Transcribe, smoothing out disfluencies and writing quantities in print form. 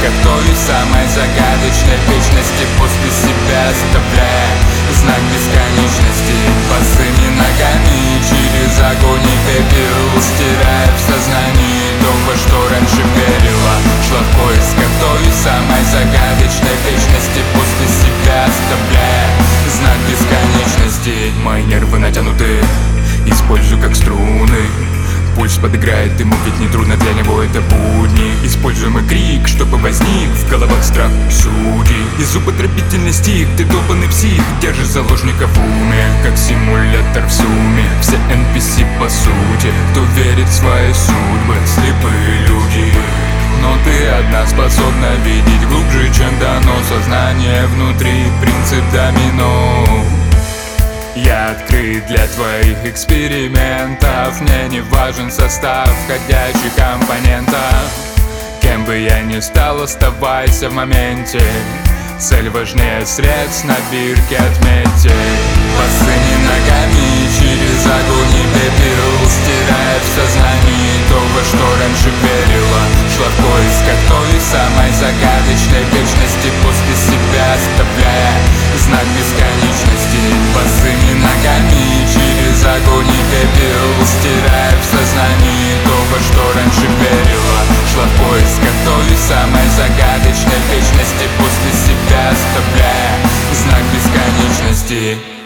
поисках той самой загадочной вечности, после себя оставляя знак бесконечности. Босыми ногами через огонь и пепел, стирая в сознании то, во что раньше верила. Шла в поисках той самой загадочной вечности, после себя оставляя знак бесконечности. Мои нервы натянуты, использую как струны. Пульс подыграет ему, ведь нетрудно для него это будни. Используемый крик, чтобы возник в головах страх судей. Из употребительный стих, ты долбанный псих, держишь заложника в уме, как симулятор в сумме. Все NPC по сути, кто верит в свои судьбы, слепые люди. Но ты одна способна видеть глубже, чем дано сознание внутри, принцип домино. Я открыт для твоих экспериментов, мне не важен состав входящих компонентов. Кем бы я ни стал, оставайся в моменте, цель важнее средств, на бирке отметьте. Босыми ногами через огонь и пепел, стирая в сознании то, во что раньше верила. Шла в поисках той самой загадочной вечности, после себя оставляя знак бесконечности. Босыми ногами через огонь и пепел, стирая в сознании то, во что раньше верила. Шла в поисках той самой загадочной вечности, после себя оставляя знак бесконечности.